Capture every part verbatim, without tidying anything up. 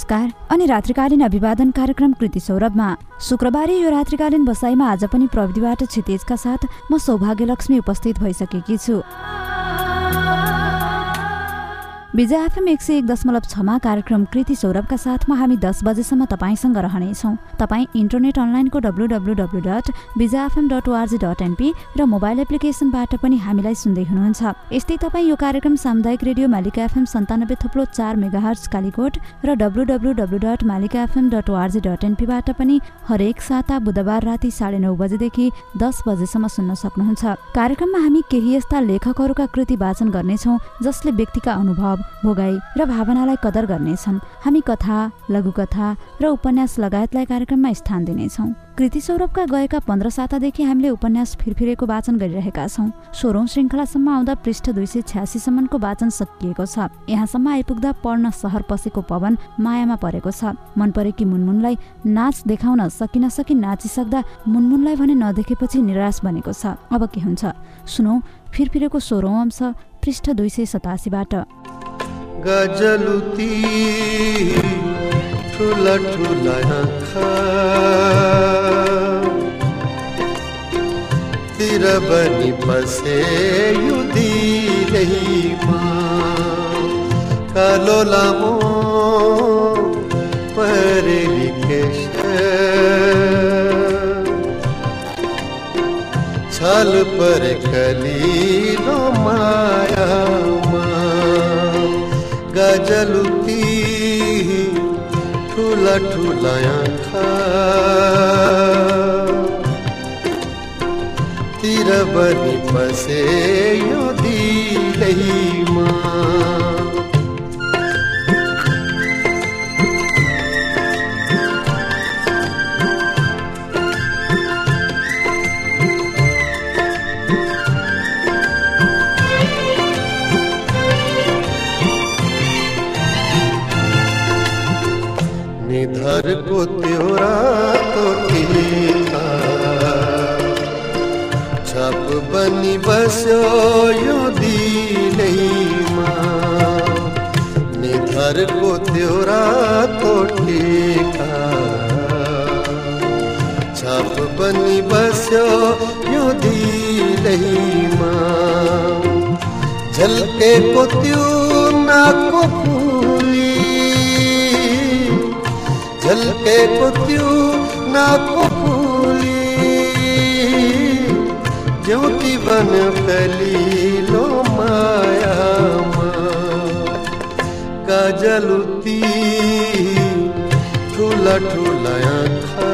नमस्कार अनि रात्रिकालीन अभिवादन कार्यक्रम कृति सौरभमा शुक्रबारे यो रात्रिकालीन बसाइमा आज पनि प्रविधिबाट क्षितिजका साथ म सौभाग्यलक्ष्मी उपस्थित भइसकेकी छु। विजय एफएम एक सय एक दशमलव छमा कार्यक्रम कृति सौरभका साथमा हामी दस बजेसम्म तपाईँसँग रहनेछौँ। तपाईँ इन्टरनेट अनलाइनको W W W dot Vijay FM dot ORG dot NP र मोबाइल एप्लिकेसनबाट पनि हामीलाई सुन्दै हुनुहुन्छ। यस्तै तपाईँ यो कार्यक्रम सामुदायिक रेडियो मालिका एफएम सन्तानब्बे थप्लो चार मेगाहर्ज कालीकोट र W W W dot Malika FM dot ORG dot एनपीबाट पनि हरेक साता बुधबार राति साढे नौ बजेदेखि दस बजेसम्म सुन्न सक्नुहुन्छ। कार्यक्रममा हामी केही यस्ता लेखकहरूका कृति वाचन गर्नेछौँ जसले व्यक्तिका अनुभव, भोगाई र भावनालाई कदर गर्नेछन्। हामी कथा, लघुकथा र उपन्यास लगायतलाई कार्यक्रममा स्थान दिनेछौँ। कृति सौरभका गएका पन्ध्र सातादेखि हामीले उपन्यास फिरफिरेको वाचन गरिरहेका छौँ। सोह्रौं श्रृङ्खलासम्म आउँदा पृष्ठ दुई सय छ्यासीसम्मको वाचन सकिएको छ। यहाँसम्म आइपुग्दा पढ्न सहर पसेको पवन मायामा परेको छ। मन परेकी मुनमुनलाई नाच देखाउन सकिन सकी नाचिसक्दा मुनमुनलाई भने नदेखेपछि निराश बनेको छ। अब के हुन्छ सुनौ फिरफिरेको सोह्रौं अंश पृष्ठ दुई सय सतासीबाट। गजलुती ठुला ठुला आँखा तिर बनी बसे यो दिलैमा कालो लामो परेली केश छल पर कलिलो मायामा गजलुती ठुला ठुला आँखा तिर बनी बसे यो दिलैमा निधर को त्योरा तो टीका छप बनी बस्यो यो दिलैमा निधर को त्योरा तो टीका छप बनी बस्यो यो दिलैमा झलके को त्यो नाको फूली झलके को त्यो नाको फूली ज्योति बन कलीलो मायामा गजलुती ठुला ठुला आँखा।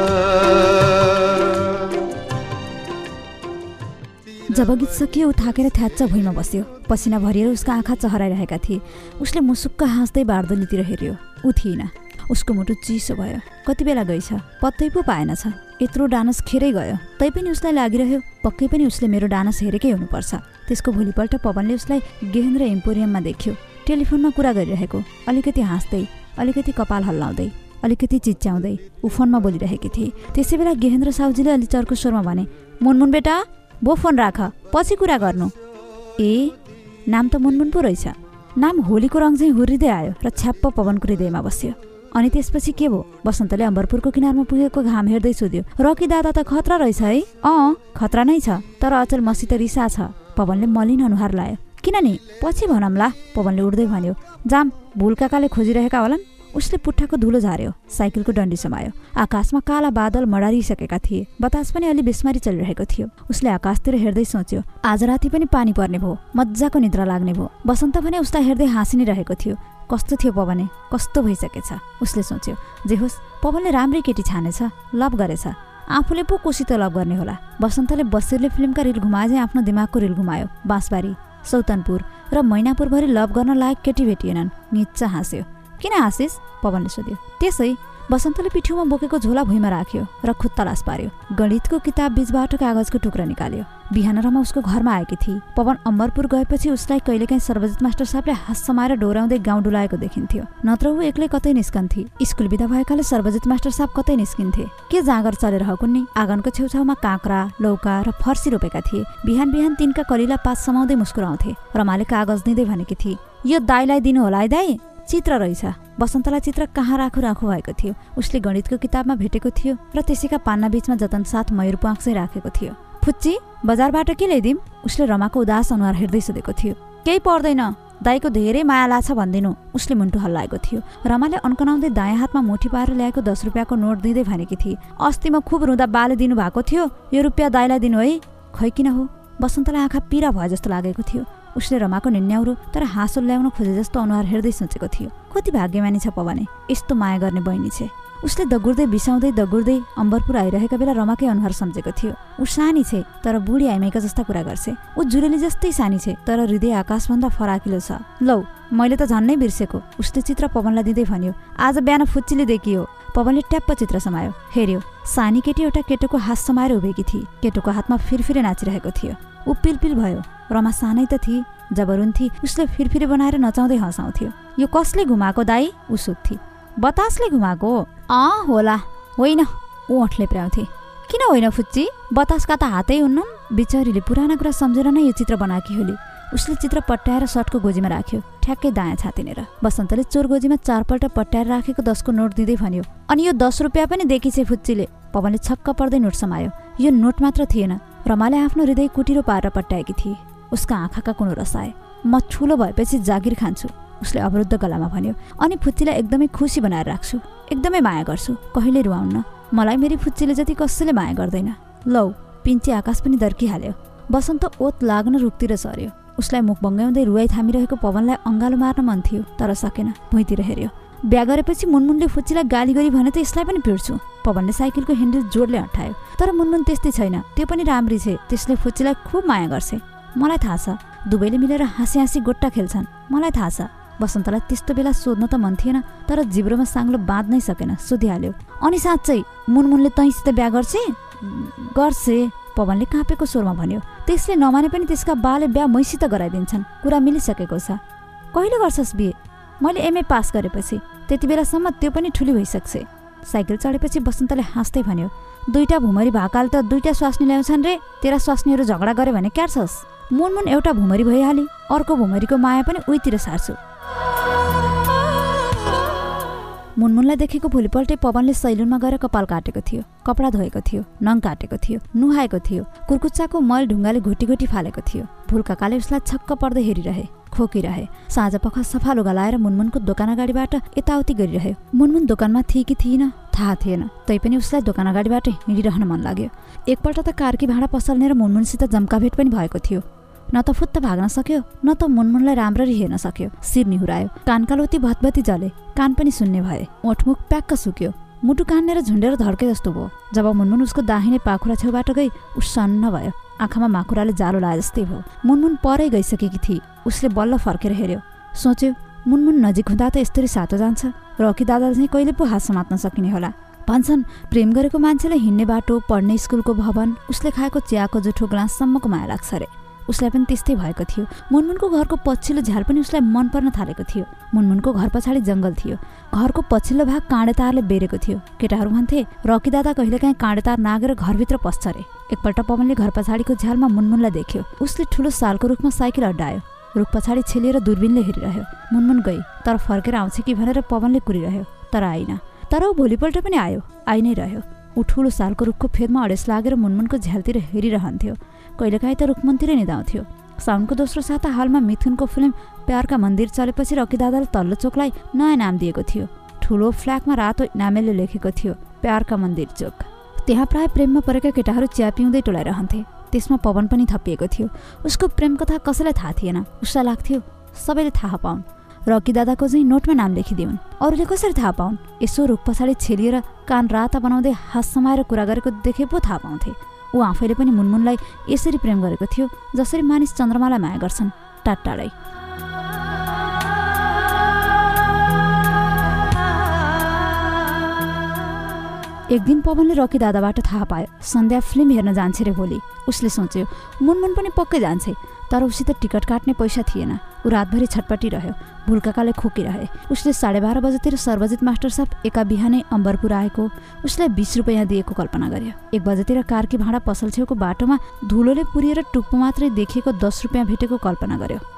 जब गीत सकियो ऊ थाकेर थ्याच्च भुइँमा बस्यो। पसिना भरिएर उसका आँखा चहराइरहेका थिए। उसले मुसुक्क हाँस्दै बार्दलीतिर हेऱ्यो। ऊ थिएन। उसको मुटु चिसो भयो। कति बेला गइछ पत्तै पो पाएनछ। यत्रो डानस खेरै गयो तैपनि उसलाई लागिरह्यो पक्कै पनि उसले मेरो डानस हेरेकै हुनुपर्छ। त्यसको भोलिपल्ट पवनले उसलाई गेहेन्द्र एम्पोरियममा देख्यो। टेलिफोनमा कुरा गरिरहेको, अलिकति हाँस्दै, अलिकति कपाल हल्लाउँदै, अलिकति चिच्याउँदै ऊ फोनमा बोलिरहेकी थिए। त्यसै बेला गेहेन्द्र साउजीले अलि चर्को स्वरमा भने, मुनमुन बेटा बो फोन राख, पछि कुरा गर्नु। ए नाम त मुनमुन पो रहेछ। नाम होलीको रङ चाहिँ हुर्रिँदै आयो र छ्याप्प पवनको हृदयमा बस्यो। अनि त्यसपछि के भो? बसन्तले अम्बरपुरको किनारमा पुगेको घाम हेर्दै सोध्यो, रकी दादा त खतरा रहेछ है? अँ खतरा नै छ, तर अचल मसित रिसा छ। पवनले मलिन अनुहार लायो। किन नि पछि भनौँला, पवनले उड्दै भन्यो। जाम भुल काकाले खोजिरहेका होलान्। उसले पुट्ठाको धुलो झार्यो, साइकलको डन्डी समायो। आकाशमा काला बादल मडारिसकेका थिए। बतास पनि अलि बेस्मारी चलिरहेको थियो। उसले आकाशतिर हेर्दै सोच्यो, आज राति पनि पानी पर्ने भो, मजाको निद्रा लाग्ने भो। बसन्त भने उसलाई हेर्दै हाँसी नै रहेको थियो। कस्तो थियो पवने, कस्तो भइसकेछ उसले सोच्यो। जे होस् पवनले राम्रै केटी छानेछ, लभ गरेछ। आफूले पो कोसित लभ गर्ने होला। बसन्तले बसिरले फिल्मका रिल घुमाए चाहिँ आफ्नो दिमागको रिल घुमायो। बाँसबारी, सौतनपुर र मैनापुरभरि लभ गर्न लायक केटी भेटिएनन्। निच्चा हाँस्यो। किन हाँसिस? पवनले सोध्यो। त्यसै बसन्तले पिठ्यौमा बोकेको झोला भुइँमा राख्यो र खुट्टा लास पार्यो। गणितको किताब बीचबाट कागजको टुक्रा निकाल्यो। बिहान रमा उसको घरमा आएकी थिए। पवन अम्बरपुर गएपछि उसलाई कहिलेकाहीँ सर्वजित मास्टर साहबले हात समाएर डोराउँदै गाउँ डुलाएको देखिन्थ्यो। नत्र ऊ एक्लै कतै निस्कन्थे। स्कुल बिदा भएकाले सर्वजित मास्टर साहब कतै निस्किन्थे। के जाँगर चलेर हकुन्नी। आँगनको छेउछाउमा काँक्रा, लौका र फर्सी रोपेका थिए। बिहान बिहान तिनका कलिला पात समाउँदै मुस्कुराउँथे। रमाले कागज दिँदै भनेकी थिए, यो दाइलाई दिनु होला है दाइ, चित्र रहेछ। बसन्तलाई चित्र कहाँ राखु राखु भएको थियो। उसले गणितको किताबमा भेटेको थियो र त्यसैका पान्ना बीचमा जतन साथ मयूर प्वाङ चाहिँ राखेको थियो। फुच्ची बजारबाट के ल्याइदिम? उसले रमाको उदास अनुहार हेर्दै सोधेको थियो। केही पर्दैन, दाईको धेरै माया लाग्छ भनिदिनु, उसले मुन्टु हल्लाएको थियो। रमाले अन्कनाउँदै दायाँ हातमा मुठी पाएर ल्याएको दस रुपियाँको नोट दिँदै भनेकी थिए, अस्ति म खुब रुँदा बाले दिनु भएको थियो, यो रुपियाँ दाईलाई दिनु है। खै किन हो? बसन्तलाई आँखा पिरा भए जस्तो लागेको थियो। उसले रमाको निन्याउरो तर हाँसो ल्याउन खोजे जस्तो अनुहार हेर्दै सोचेको थियो, कति भाग्यमानी छ पवने, यस्तो माया गर्ने बहिनी छ। उसले दगुर्दै बिसाउँदै दगुर्दै अम्बरपुर आइरहेका बेला रमाकै अनुहार सम्झेको थियो। ऊ सानी छे तर बुढी आइमाईका जस्ता कुरा गर्छे। ऊ जुरेली जस्तै सानी छे तर हृदय आकाशभन्दा फराकिलो छ। लौ मैले त झन्नै बिर्सेको, उसले चित्र पवनलाई दिँदै भन्यो। आज बिहान फुच्चीले देखियो। पवनले ट्याप्प चित्र समायो, हेर्यो। सानी केटी एउटा केटोको हात समाएर उभिएकी थिए। केटोको हातमा फिरफिरे नाचिरहेको थियो। ऊ पिलपिल भयो। रमा सानै त थिए, जब रुन्थी उसले फिरफिरे बनाएर नचाउँदै हँसाउँथ्यो। यो कसले घुमाएको दाई? ऊ सोध्थे। बतासले घुमाएको? अँ होला। होइन, ऊ ओठले पुर्याउँथे। किन होइन फुच्ची? बतासका त हातै हुन्नन्। बिचरीले पुराना कुरा सम्झेर नै यो चित्र बनाएकी होली। उसले चित्र पट्याएर सर्टको गोजीमा राख्यो, ठ्याक्कै दायाँ छातिनेर। बसन्तले चोर गोजीमा चारपल्ट पट्याएर राखेको दसको नोट दिँदै भन्यो, अनि यो दस रुपियाँ पनि देखी छे फुच्चीले। पवनले छक्क पर्दै नोट समायो। यो नोट मात्र थिएन, रमाले आफ्नो हृदय कुटिरो पारेर पट्याएकी थिए। उसका आँखाका कुनो रसाए। म ठुलो भएपछि जागिर खान्छु, उसले अवरुद्ध गलामा भन्यो। अनि फुच्चीलाई एकदमै खुसी बनाएर राख्छु, एकदमै माया गर्छु, कहिले रुवाउन्न। मलाई मेरी फुच्चीले जति कसैले माया गर्दैन। लौ पिन्ची आकाश पनि दर्किहाल्यो। बसन्त ओत लाग्न रुखतिर सर्यो। उसलाई मुख बङ्गाउँदै रुवाई थामिरहेको पवनलाई अङ्गालो मार्न मन थियो तर सकेन। भुइँतिर हेर्यो। बिहा गरेपछि मुनमुनले फुच्चीलाई गाली गरी भने त यसलाई पनि पिट्छु। पवनले साइकलको ह्यान्डल जोडले हटायो। तर मुनमुन त्यस्तै छैन, त्यो पनि राम्री छे। त्यसले फुच्चीलाई खुब माया गर्छ। मलाई थाहा छ, दुवैले मिलेर हाँसी हाँसी गोट्टा खेल्छन्, मलाई थाहा छ। बसन्तलाई त्यस्तो बेला सोध्न त मन थिएन तर जिब्रोमा साङ्लो बाँध्नै सकेन। सोधिहाल्यो, अनि साँच्चै मुनमुनले तैँसित बिहा गर्छे? गर्छे, पवनले काँपेको स्वरमा भन्यो। त्यसले नमाने पनि त्यसका बाले बिहा मैसित गराइदिन्छन्, कुरा मिलिसकेको छ। कहिले गर्छस् बिहे? मैले एमए पास गरेपछि। त्यति बेलासम्म त्यो पनि ठुली भइसक्छ। साइकल चढेपछि बसन्तले हाँस्दै भन्यो, दुईटा भुमरी भाकाल त दुईटा स्वास्नी ल्याउँछन् रे, तेरा स्वास्नीहरू झगडा गरे भने क्यार्छस्? मुनमुन एउटा भुमरी भइहाली, अर्को भुमरीको माया पनि उहीतिर सार्छु। मुनमुनलाई देखेको भोलिपल्टै पवनले सैलुनमा गएर कपाल काटेको थियो, कपडा धोएको थियो, नङ काटेको थियो, नुहाएको थियो, कुर्कुच्चाको मैल ढुङ्गाले घोटी घोटी फालेको थियो। भुलकाकाले उसलाई छक्क पर्दै हेरिरहे, खोकिरहे। साँझ पख सफा लुगा लाएर मुनमुनको दोकान अगाडिबाट यताउति गरिरह्यो। मुनमुन दोकानमा थिए कि थिएन थाहा थिएन, तैपनि उसलाई दोकान अगाडिबाट हिँडिरहन मन लाग्यो। एकपल्ट त कारकी भाँडा पसल्नेर मुनमुनसित जम्काभेट पनि भएको थियो। न त फुत्त भाग्न सक्यो, न त मुनमुनलाई राम्ररी हेर्न सक्यो। शिर निहुरायो, कानका लोती भतभती जले, कान पनि सुन्ने भए। ओठमुख प्याक्क सुक्यो, मुटु कान्नेर झुन्डेर धड्के जस्तो भयो। जब मुनमुन उसको दाहिने पाखुरा छेउबाट गई, ऊ सन्न भयो। आँखामा माकुराले जालो लाए जस्तै भयो। मुनमुन परै गइसकेकी थिए। उसले बल्ल फर्केर हेर्यो। सोच्यो, मुनमुन नजिक हुँदा त यस्तरी सातो जान्छ, रकी दादाले चाहिँ कहिले पो हात समात्न सकिने होला। भन्छन् प्रेम गरेको मान्छेलाई हिँड्ने बाटो, पढ्ने स्कुलको भवन, उसले खाएको चियाको जुठो ग्लाससम्मको माया लाग्छ रे। उसलाई पनि त्यस्तै भएको थियो। मुनमुनको घरको पछिल्लो झ्याल पनि उसलाई मन पर्न थालेको थियो। मुनमुनको घर पछाडि जङ्गल थियो। घरको पछिल्लो भाग काँडे तारले बेरेको थियो। केटाहरू भन्थे रकी दादा कहिलेकाहीँ काँडे तार नागेर घरभित्र पस्छ रे। एकपल्ट पवनले घर पछाडिको झ्यालमा मुनमुनलाई देख्यो। उसले ठुलो सालको रुखमा साइकल अड्डायो। रुख पछाडि छेलिएर दूरबीनले हेरिरह्यो। मुनमुन गई तर फर्केर आउँछ कि भनेर पवनले कुरिरह्यो तर आइन। तर ऊ भोलिपल्ट पनि आयो, आइ नै रह्यो। ऊ ठुलो सालको रुखको फेदमा अडेस लागेर मुनमुनको झ्यालतिर हेरिरहन्थ्यो। कहिलेकाहीँ त रुखमन्तिरै निदाउँथ्यो। साउनको दोस्रो साता हालमा मिथुनको फिल्म प्यारका मन्दिर चलेपछि रकी दादाले तल्लो चोकलाई नयाँ नाम दिएको थियो। ठुलो फ्ल्यागमा रातो नामेले लेखेको थियो, प्यारका मन्दिर चोक। त्यहाँ प्राय प्रेममा परेका केटाहरू चिया पिउँदै टोलाइरहन्थे। त्यसमा पवन पनि थपिएको थियो। उसको प्रेम कथा कसैलाई थाहा थिएन। उसलाई लाग्थ्यो सबैले थाहा पाउन्, रकी दादाको चाहिँ नोटमा नाम लेखिदिउन्, अरूले कसरी थाहा पाउन्? यसो रुख पछाडि छेलिएर कान राता बनाउँदै हात समाएर कुरा गरेको देखे पो थाहा पाउँथे। ऊ आफैले पनि मुनमुनलाई यसरी प्रेम गरेको थियो जसरी मानिस चन्द्रमालाई माया गर्छन्, टाढटाढै। एक दिन पवनले रकी दादाबाट थाहा पायो सन्ध्या फिल्म हेर्न जान्छ रे भोलि। उसले सोच्यो मुनमुन पनि पक्कै जान्छे, तर उसित टिकट काट्ने पैसा थिएन। ऊ रातभरि छटपटी रह्यो। भुलकाकाले खोकिरहे। उसले साढे बाह्र बजेतिर सर्वजित मास्टर साहब एका बिहानै अम्बरपुर आएको उसलाई बिस रुपियाँ दिएको कल्पना गर्यो। एक बजेतिर कारकी भाँडा पसल छेउको बाटोमा धुलोले पुरिएर टुप्पो मात्रै देखिएको दस रुपियाँ भेटेको कल्पना गर्यो।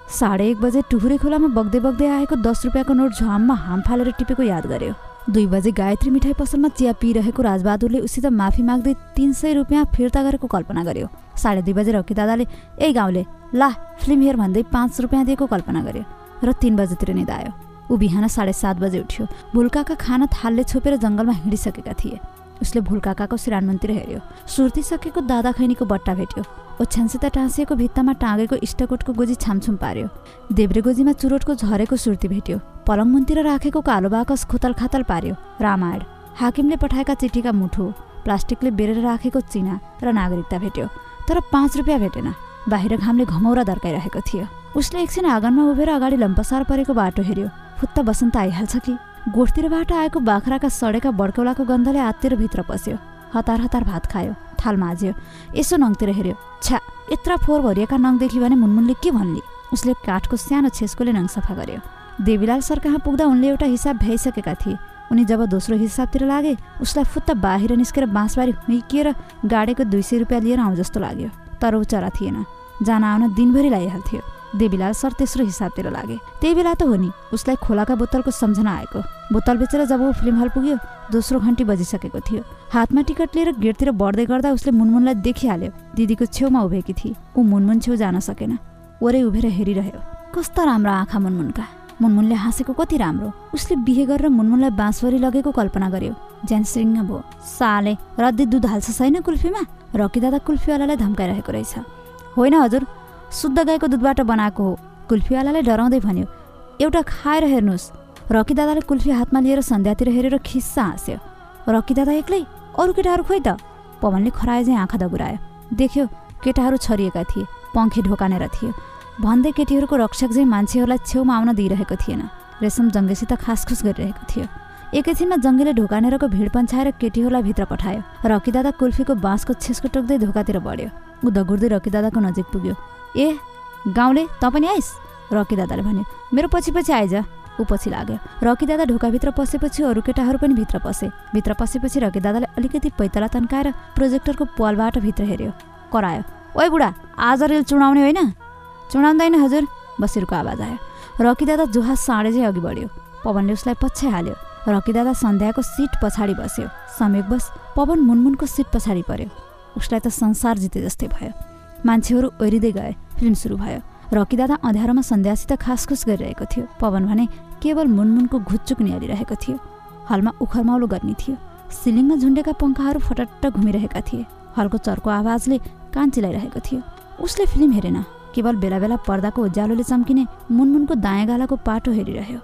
साढे एक बजे टुहुरे खोलामा बग्दै बग्दै आएको दस रुपियाँको नोट झ्वाममा हाम फालेर टिपेको याद गर्यो। दुई बजे गायत्री मिठाई पसलमा चिया पिइरहेको राजबहादुरले उसित माफी माग्दै तीन सय रुपियाँ फिर्ता गरेको कल्पना गर्यो। साढे दुई बजे रकी दादाले ए गाउँले ला फिल्म हेर भन्दै पाँच रुपियाँ दिएको कल्पना गर्यो र तीन बजेतिर निद आयो। ऊ बिहान साढे सात बजे उठ्यो। भुलकाका खाना थालले छोपेर जङ्गलमा हिँडिसकेका थिए। उसले भुलकाकाको सिरानमनतिर हेऱ्यो। सुर्तिसकेको दादा खैनीको बट्टा भेट्यो। ओछ्यानसित टाँसिएको भित्तामा टाँगेको इष्टकोटको गोजी छामछुम पार्यो। देब्रे गोजीमा चुरोटको झरेको सुर्ती भेट्यो। पलङ मुनतिर राखेको कालो बाकस खोतल खातल पार्यो। रामायण, हाकिमले पठाएका चिठीका मुठो, प्लास्टिकले बेरेर राखेको चिना र नागरिकता भेट्यो। तर पाँच रुपियाँ भेटेन। बाहिर घामले घमौरा दर्काइरहेको थियो। उसले एकछिन आँगनमा उभिएर अगाडि लम्पसार परेको बाटो हेऱ्यो। फुत्त बसन्त आइहाल्छ कि। गोठतिरबाट आएको बाख्राका सडेका बड्कौलाको गन्धले आत्तिर भित्र पस्यो। हतार हतार भात खायो। थाल माझ्यो। यसो नङतिर हेऱ्यो। छ्या, यत्रा फोहोर भरिएका नङ देखि भने मुनमुनले के भन्ली। उसले काठको सानो छेस्कोले नङ सफा गर्यो। देवीलाल सर कहाँ पुग्दा उनले एउटा हिसाब भ्याइसकेका थिए। उनी जब दोस्रो हिसाबतिर लागे उसलाई फुत्त बाहिर निस्केर बाँसबारी हुइकिएर गाडेको दुई सय रुपियाँ लिएर आउँ जस्तो लाग्यो। तर ऊ चरा थिएन। जान आउन दिनभरि लागिहाल्थ्यो। देवीलाल सर तेस्रो हिसाबतिर लागे। त्यही बेला त हो नि उसलाई खोलाका बोतलको सम्झना आएको। बोतल बेचेर जब ऊ फिल्म हल पुग्यो दोस्रो घन्टी बजिसकेको थियो। हातमा टिकट लिएर गेटतिर बढ्दै गर्दा उसले मुनमुनलाई देखिहाल्यो। दिदीको छेउमा उभिएकी थिए। ऊ मुनमुन छेउ जान सकेन। वरै उभेर हेरिरह्यो। कस्ता राम्रा आँखा मुनमुनका। मुनमुनले हाँसेको कति राम्रो। उसले बिहे गरेर मुनमुनलाई बाँसवरी लगेको कल्पना गर्यो। ज्यान सिङ्ग भयो। साले रद्दी दुध हाल्छ छैन कुल्फीमा। रकी दादा कुल्फीवालालाई धम्काइरहेको रहेछ। होइन हजुर, शुद्ध गाईको दुधबाट बनाएको हो। कुल्फीवालाले डराउँदै भन्यो। एउटा खाएर हेर्नुहोस्। रकी दादाले कुल्फी हातमा लिएर सन्ध्यातिर हेरेर खिस्सा हाँस्यो। रकी दादा एक्लै? अरू केटाहरू खोइ त? पवनले खराए चाहिँ आँखा दगुरायो। देख्यो केटाहरू छरिएका थिए। पङ्खे ढोकानेर थियो। भन्दै केटीहरूको रक्षक चाहिँ मान्छेहरूलाई छेउमा आउन दिइरहेको थिएन। रेशम जङ्गेसित खासखुस गरिरहेको थियो। एकैछिनमा जङ्गेले ढोकानेरको भिड पन्छाएर केटीहरूलाई भित्र पठायो। रकी दादा कुल्फीको बाँसको छेस्को टोक्दै ढोकातिर बढ्यो। ऊ दगुर्दै रकी दादाको नजिक पुग्यो। ए गाउँले त पनि आइस? रकी दादाले भन्यो। मेरो पछि पछि आइज। ऊ पछि लाग्यो। रकी दादा ढोकाभित्र पसेपछि अरू केटाहरू पनि भित्र पसे। भित्र पसेपछि रकी दादाले अलिकति पैतला तन्काएर प्रोजेक्टरको पालबाट भित्र हेऱ्यो। करायो। ओइ बुढा, आज रेल चुडाउने होइन? चुडाउँदैन हजुर, बसिरको आवाज आयो। रकी दादा जुहास साँडे चाहिँ अघि बढ्यो। पवनले उसलाई पछ्याइ हाल्यो। रकी दादा सन्ध्याको सिट पछाडि बस्यो। संयोगवश पवन मुनमुनको सिट पछाडि पर्यो। उसलाई त संसार जिते जस्तै भयो। मान्छेहरू ओरिँदै गए। फिल्म सुरु भयो। रकी दादा अँध्यारोमा सन्ध्यासित खासखुस गरिरहेको थियो। पवन भने केवल मुनमुनको घुच्चुक निहालिरहेको थियो। हलमा उखरमाउलो गर्मी थियो। सिलिङमा झुन्डेका पङ्खाहरू फटट्ट घुमिरहेका थिए। हलको चर्को आवाजले कान चिलाइरहेको थियो। उसले फिल्म हेरेन। केवल बेला बेला पर्दाको उज्यालोले चम्किने मुनमुनको दायाँ गालाको पाटो हेरिरह्यो।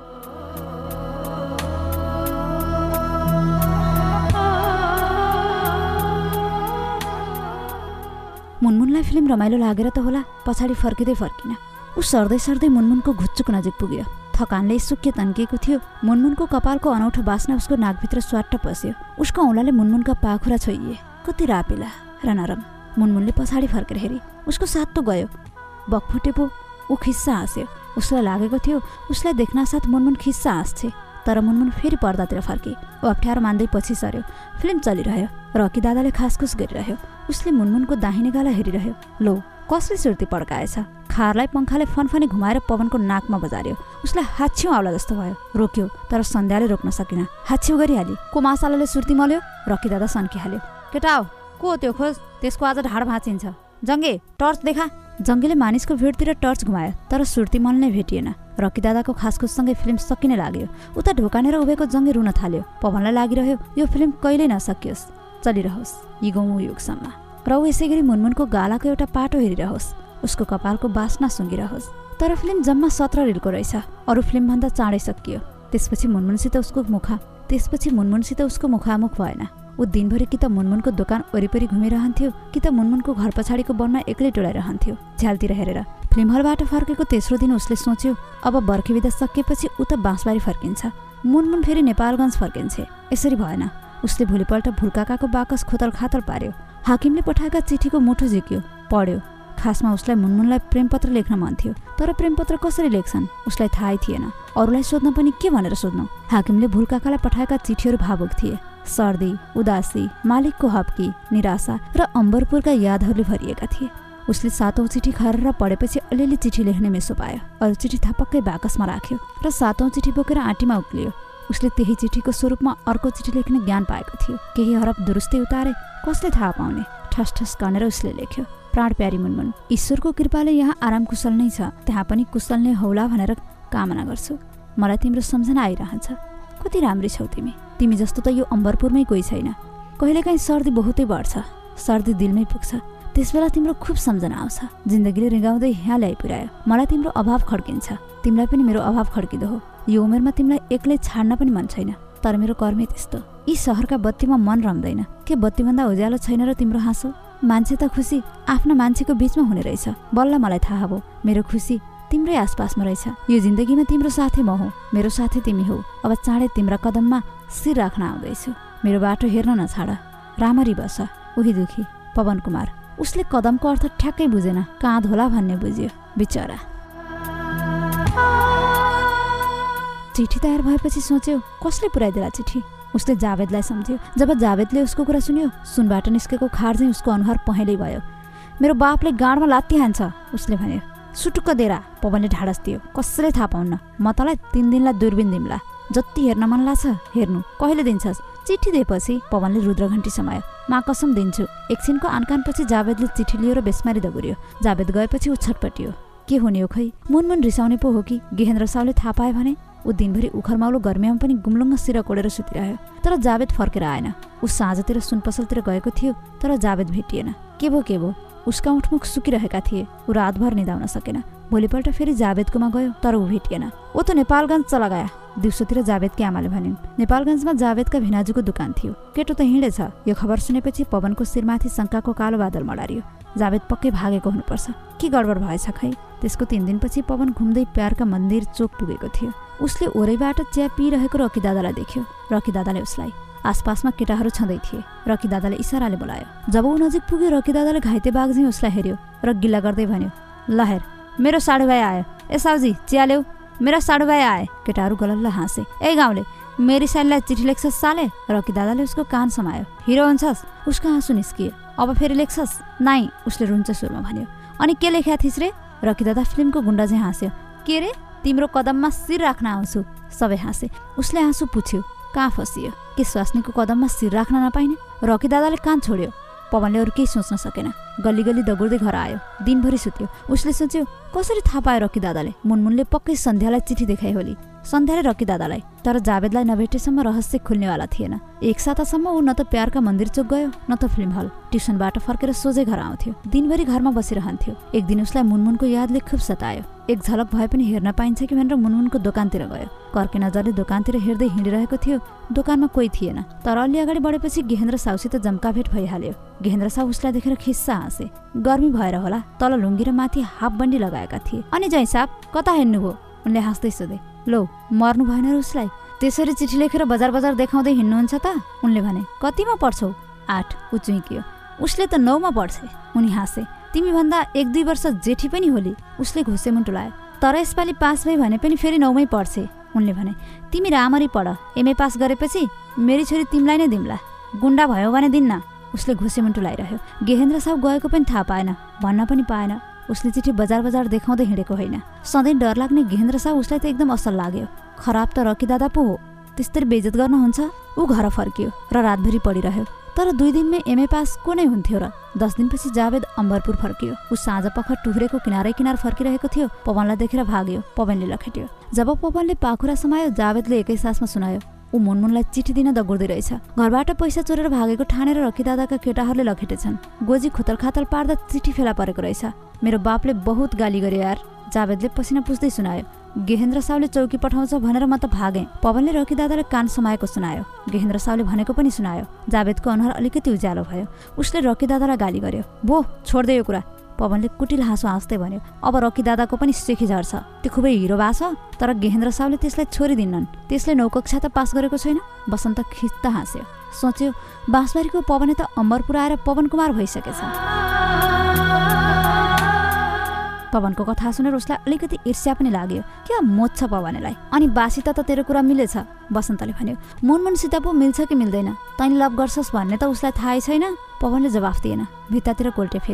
मुनमुनलाई फिल्म रमाइलो लागेर त होला पछाडि फर्किँदै फर्किन। ऊ सर्दै सर्दै मुनमुनको घुच्चुक नजिक पुग्यो। थकानले सुक्के तन्किएको थियो। मुनमुनको कपालको अनौठो बास्ना उसको नाकभित्र स्वाट्ट पस्यो। उसको औँलाले मुनमुनका पाखुरा छोइए। कति रापिला र नरम। मुनमुनले पछाडि फर्केर हेरी। उसको साथ त गयो। बकफुटे पो। ऊ खिस्सा हाँस्यो। उसलाई लागेको थियो उसलाई देख्नासाथ मुनमुन खिस्सा हाँस्छे। तर मुनमुन फेरि पर्दातिर फर्के। ऊ अप्ठ्यारो मान्दै पछि सर्यो। फिल्म चलिरह्यो। रकी दादाले खासखुस गरिरह्यो। उसले मुनमुनको दाहिने गाला हेरिरह्यो। लो, कसले सुर्ती पड्काएछ? खारलाई पङ्खाले फनफनी घुमाएर पवनको नाकमा बजार्यो। उसलाई हाच्छिउ आउला जस्तो भयो। रोक्यो तर सन्ध्याले रोक्न सकिन। हाच्छिउ गरिहाली। को मासालाले सुर्ती मल्यो? रकी दादा सन्किहाल्यो। केटा हो, को त्यो खोज? त्यसको आज ढाड भाँचिन्छ। जङ्गे, टर्च देखा। जङ्गेले मानिसको भिडतिर टर्च घुमायो तर सुर्ती मल नै भेटिएन। रकी दादाको खासखुससँगै फिल्म सकिने लाग्यो। उता ढोकानेर उभिएको जङ्गे रुन थाल्यो। पवनलाई लागिरह्यो यो फिल्म कहिल्यै नसकियोस्, चलिरहोस् युगौँ युगसम्म। र ऊ यसै गरी मुनमुनको गालाको एउटा पाटो हेरिरहोस्। उसको कपालको बास्ना सुँगिरहोस्। तर फिल्म जम्मा सत्र रिलको रहेछ। अरू फिल्मभन्दा चाँडै सकियो। त्यसपछि मुनमुनसित उसको मुखा त्यसपछि मुनमुनसित उसको मुखामुख भएन। ऊ दिनभरि कि त मुनमुनको दोकान वरिपरि घुमिरहन्थ्यो कि त मुनमुनको घर पछाडिको वनमा एक्लै टोलाइरहन्थ्यो झ्यालतिर हेरेर। फिल्म हलबाट फर्केको तेस्रो दिन उसले सोच्यो अब बर्खे बिदा सकिएपछि ऊ त बाँसबारी फर्किन्छ। मुनमुन फेरि नेपालगञ्ज फर्किन्छे। यसरी भएन। उसले भोलिपल्ट भुलकाकाको बाकस खोतल खातल पार्यो। हाकिमले पठाएका चिठीको मुठो झिक्यो। पढ्यो। खासमा उसलाई मुनमुनलाई प्रेमपत्र लेख्न मन थियो। तर प्रेमपत्र कसरी लेख्छन् उसलाई थाहै थिएन। अरूलाई सोध्न पनि के भनेर सोध्नु। हाकिमले भुलकाकालाई पठाएका चिठीहरू भावुक थिए। सर्दी, उदासी, मालिकको हप्की, निराशा र अम्बरपुरका यादहरूले भरिएका थिए। उसले सातौं चिठी खरेर पढेपछि अलिअलि चिठी लेख्ने मेसो पायो। अरू चिठी थपक्कै बाकसमा राख्यो र सातौं चिठी बोकेर आँटीमा उक्लियो। उसले त्यही चिठीको स्वरूपमा अर्को चिठी लेख्ने ज्ञान पाएको थियो। केही हरफ दुरुस्तै उतारे, कसले थाहा पाउने? ठस ठस गनेर उसले लेख्यो, प्राण प्यारी मुनमुन, ईश्वरको कृपाले यहाँ आराम कुशल नै छ, त्यहाँ पनि कुशल नै हौला भनेर कामना गर्छु। मलाई तिम्रो सम्झना आइरहन्छ। कति राम्री छौ तिमी। तिमी जस्तो त यो अम्बरपुरमै कोही छैन। कहिलेकाहीँ सर्दी बहुतै बढ्छ, सर्दी दिलमै पुग्छ, त्यसबेला तिम्रो खुब सम्झना आउँछ। जिन्दगीले रिगाउँदै यहाँ ल्याइ पुर्यायो। मलाई तिम्रो अभाव खड्किन्छ, तिमीलाई पनि मेरो अभाव खड्किँदो हो। यो उमेरमा तिमीलाई एक्लै छाड्न पनि मन छैन, तर मेरो कर्मै त्यस्तो। यी सहरका बत्तीमा मन रम्दैन। के बत्तीभन्दा उज्यालो छैन र तिम्रो हाँसो? मान्छे त खुसी आफ्ना मान्छेको बीचमा हुने रहेछ। बल्ल मलाई थाहा भयो, मेरो खुसी तिम्रै आसपासमा रहेछ। यो जिन्दगीमा तिम्रो साथै म हो, मेरो साथै तिमी हो। अब चाँडै तिम्रा कदममा शिर राख्न आउँदैछु। मेरो बाटो हेर्न नछाड, राम्ररी बस। उही दुखी पवन कुमार। उसले कदमको अर्थ ठ्याक्कै बुझेन, काँध होला भन्ने बुझ्यो बिचरा। चिठी तयार भएपछि सोच्यो कसले पुर्याइदिला चिठी। उसले जावेदलाई सम्झ्यो। जब जावेदले उसको कुरा सुन्यो, सुनबाट निस्केको खार चाहिँ उसको अनुहार पहेँलै भयो। मेरो बापले गाडमा लात्ती हान्छ, उसले भन्यो। सुटुक्क देरा, पवनले ढाडस दियो। कसैले थाहा पाउन्न, म तँलाई तिन दिनलाई दूरबिन दिम्ला, जति हेर्न मन लाग्छ हेर्नु। कहिले दिन्छस्? चिठी दिएपछि पवनले रुद्रघण्टी समायो। मा कसम दिन्छु। एकछिनको आनकानपछि जावेदले चिठी लियो र बेसमारी दगुर्यो। जावेद गएपछि ऊ छटपटियो। के हुने हो खै? मुनमुन रिसाउने पो हो कि? गेहेन्द्र साउले थाहा पायो भने ऊ दिनभरि उखरमाउलो गर्मीमा पनि गुम्लुङ्ग सिर कोडेर सुतिरह्यो। तर जावेद फर्केर आएन। ऊ साँझतिर सुन पसलतिर गएको थियो, तर जावेद भेटिएन। के भो के भो? उसका उठमुख सुकिरहेका थिए। ऊ रातभर निदाउन सकेन। भोलिपल्ट फेरि जावेदकोमा गयो, तर ऊ भेटिएन। ऊ त नेपालगञ्ज चला गया। दिउँसोतिर जावेदकी आमाले भनिन्। नेपालगञ्जमा जावेदका भिनाजुको दुकान थियो। केटो त हिँडेछ। यो खबर सुनेपछि पवनको शिरमाथि शङ्काको कालो बादल मडारियो। जावेद पक्कै भागेको हुनुपर्छ। के गडबड भएछ खै? त्यसको तीन दिनपछि पवन घुम्दै प्यारका मन्दिर चोक पुगेको थियो। उसले ओरैबाट चिया पिइरहेको रकी दादालाई देख्यो। रकी दादाले उसलाई। आसपासमा केटाहरू छँदै थिए। रकी दादाले इसाराले बोलायो। जब ऊ नजिक पुग्यो, रकी दादाले घाइते बाघ झैँ उसलाई हेऱ्यो र गिल्ला गर्दै भन्यो, ल हेर, मेरो साडु भाइ आयो। ए साउजी, चिया ल्याऊ, मेरा साडु भाइ आए। केटाहरू गलल्ल हाँसे। ए गाउँले, मेरी सालीलाई चिठी लेख्छस् साले? रकी दादाले उसको कान समायो। हिरो हुन्छस्? उसको आँसु निस्किए। अब फेरि लेख्छस्? नाइ, उसले रुन्छ सुरमा भन्यो। अनि के लेख्या थिस् रे? रकी दादा फिल्मको गुन्डा चाहिँ हाँस्यो। के रे? तिम्रो कदममा शिर राख्न आउँछु। सबै हाँसे। उसले आँसु पुछ्यो। कहाँ फसियो? के स्वास्नीको कदममा शिर राख्न नपाइने? रकी दादाले कान छोड्यो। पवनले अरू केही सोच्न सकेन। गल्ली गल्ली दगुर्दै घर आयो। दिनभरि सुत्यो। उसले सोच्यो कसरी थाहा पायो रकी दादाले? मुनमुनले पक्कै सन्ध्यालाई चिठी देखाइ होली। सन्ध्याले रकी दादालाई। तर जावेदलाई नभेटेसम्म रहस्य खुल्नेवाला थिएन। एक सातासम्म ऊ न त प्यारका मन्दिर चोक गयो, न त फिल्म हल। ट्युसनबाट फर्केर सोझै घर आउँथ्यो। दिनभरि घरमा बसिरहन्थ्यो। एक दिन उसलाई मुनमुनको यादले खुब सतायो। एक झलक भए पनि हेर्न पाइन्छ कि भनेर मुनमुनको दोकानतिर गयो। कर्के नजरले दोकानतिर हेर्दै हिँडिरहेको थियो। दोकानमा कोही थिएन। तर अलि अगाडि बढेपछि गेहेन्द्र साउसित जम्का भेट भइहाल्यो। गेहेन्द्र साउ उसलाई देखेर खिस्सा हाँसे। गर्मी भएर होला, तल लुङ्गी र माथि हाफ बन्डी लगाएका थिए। अनि जय साहब, कता हिँड्नुभयो? उनले हाँस्दै सोधे। लो, मर्नु भएन र उसलाई? त्यसरी चिठी लेखेर बजार बजार देखाउँदै हिँड्नुहुन्छ त? उनले भने। कतिमा पढ्छौ? आठ। ऊ चुइकियो। उसले त नौमा पढ्छे। उनी हाँसे। तिमी भन्दा एक दुई वर्ष जेठी पनि होली। उसले घुसे मुन्टु लायो। तर यसपालि पास भए भने पनि फेरि नौमै पढ्छे। उनले भने। तिमी राम्ररी पढ, एमए पास गरेपछि मेरी छोरी तिमीलाई नै दिम्ला। गुन्डा भयो भने दिन्न। उसले घुसे मुन्टु लाइरह्यो। गेहेन्द्र साहब गएको पनि थाहा पाएन, भन्न पनि पाएन। उसले चिठी बजार बजार देखाउँदै हिँडेको होइन। सधैँ डर लाग्ने गेहेन्द्र साहब उसलाई त एकदम असल लाग्यो। खराब त रकी दादा पो हो। त्यसरी बेइज्जत गर्न हुन्छ? ऊ घर फर्कियो र रातभरि पढिरह्यो। तर दुई दिनमै एमए पास को नै हुन्थ्यो र? दस दिनपछि जावेद अम्बरपुर फर्कियो। ऊ साँझ पख टुह्रेको किनारै किनार फर्किरहेको थियो। पवनलाई देखेर भाग्यो। पवनले लखेट्यो। जब पवनले पाखुरा समायो, जावेदले एकै सासमा सुनायो। ऊ मुनमुनलाई चिठी दिन दगुर्दै रहेछ। घरबाट पैसा चोरेर भागेको ठानेर रकी दादाका केटाहरूले लखेटेछन्। गोजी खुतल खातल पार्दा चिठी फेला परेको रहेछ। मेरो बापले बहुत गाली गर्यो यार, जावेदले पसिना पुस्दै सुनायो। गेहेन्द्र साउले चौकी पठाउँछ भनेर म त भागेँ। पवनले रकी दादाले कान समाएको सुनायो। गेहेन्द्र साउले भनेको पनि सुनायो। जावेदको अनुहार अलिकति उज्यालो भयो। उसले रकी दादालाई गाली गर्यो। बो, छोड्दे यो कुरा। पवनले कुटिल हाँसो हाँस्दै भन्यो। अब रकी दादाको पनि सेखी झर्छ। त्यो खुबै हिरो बास। तर गेहेन्द्र साउले त्यसलाई छोडिदिन्नन्। त्यसले नौ कक्षा त पास गरेको छैन। बसन्त खिच्त हाँस्यो। सोच्यो बाँसबारीको पवनले त अम्बरपुर आएर पवन कुमार भइसकेछ। पवनको कथा सुनेर उसलाई अलिकति ईर्ष्या पनि लाग्यो। क्या मोच्छ पवनलाई। अनि बासित त तेरो कुरा मिलेछ, बसन्तले भन्यो। मुनमुनसित पो मिल्छ कि मिल्दैन? तैँले लभ गर्छस् भन्ने त उसलाई थाहै छैन। पवनले जवाफ दिएन। भित्तातिर कोल्टे फेर्यो।